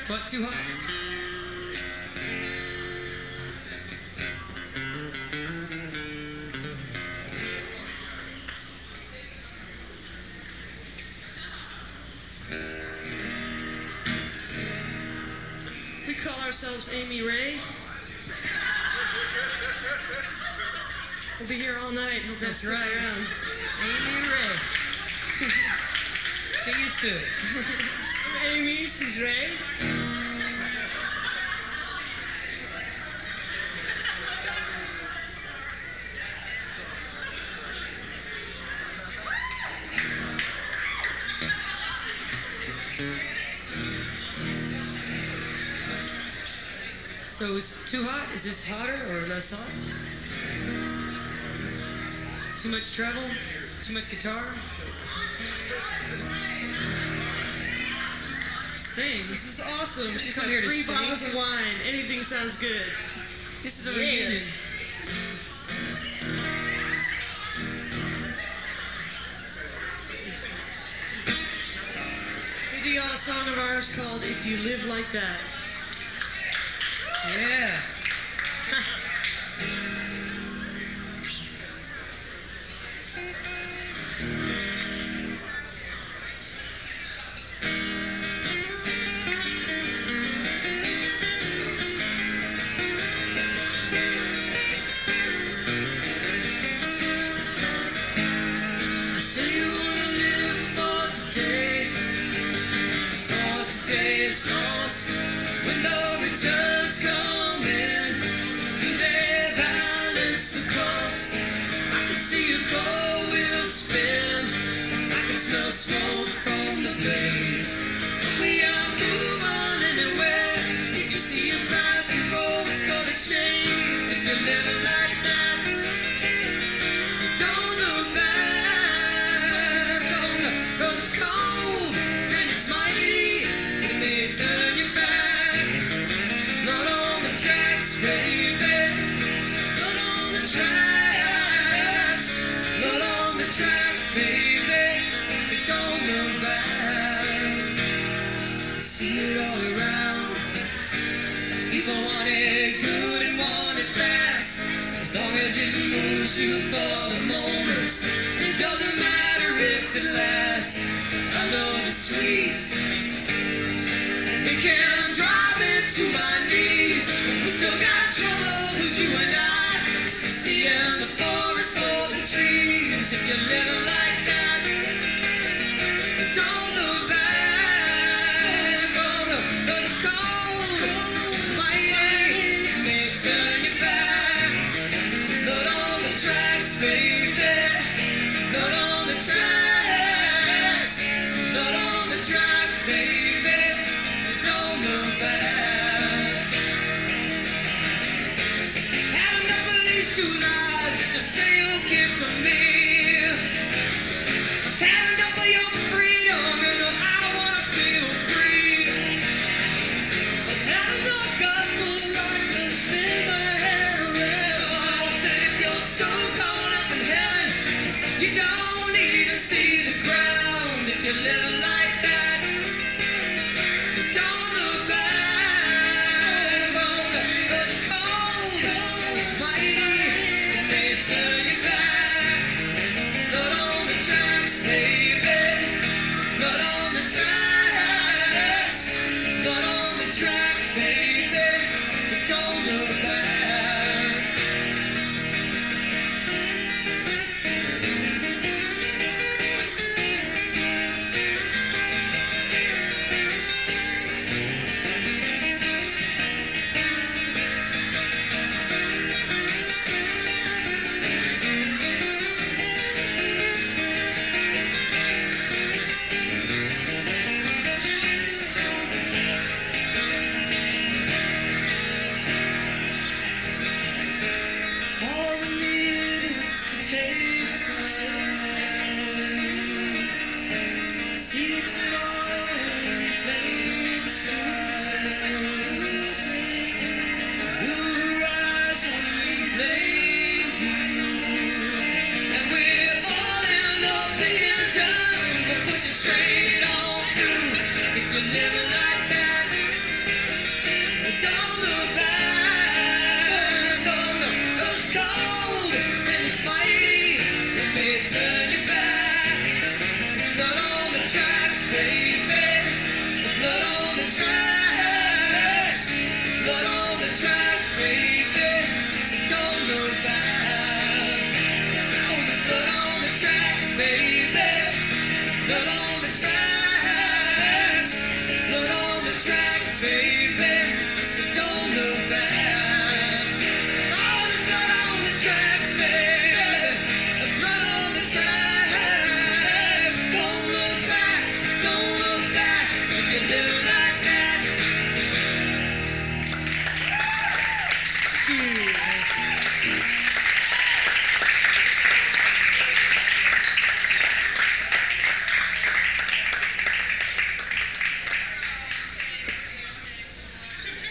What, too hot? We call ourselves Amy Ray. We'll be here all night. Hope That's you'll stick right. around. Amy Ray. Get used to it. I'm Amy, she's Ray. So is too hot? Is this hotter or less hot? Too much treble? Too much guitar? Sing. This is awesome. She's Come got here to 3 sing. bottles of wine. Anything sounds good. This is a Yes. reunion. We do y'all a song of ours called If You Live Like That. Yeah. Say you wanna live for today. For today is lost. When no returns come in, do they balance the cost? I can see your car wheels spin. I can smell smoke from the blaze. We are moving anywhere. If you see a basketball score a shame, if you're living like that, don't look back. Don't look, 'cause it's cold and it's mighty. It may turn your back. Not on the tracks, baby. Not on the tracks. Not on the tracks, baby. Don't look back. You see it all around. People want it good and want it fast. As long as it moves you for the moment, it doesn't matter if it lasts. I know the sweets. They can't